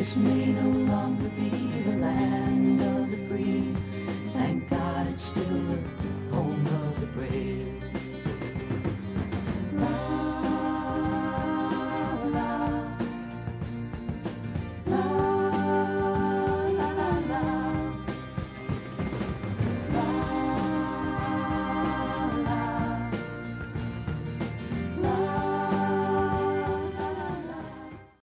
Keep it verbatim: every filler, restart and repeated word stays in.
This may no longer be the land of the free. Thank God it's still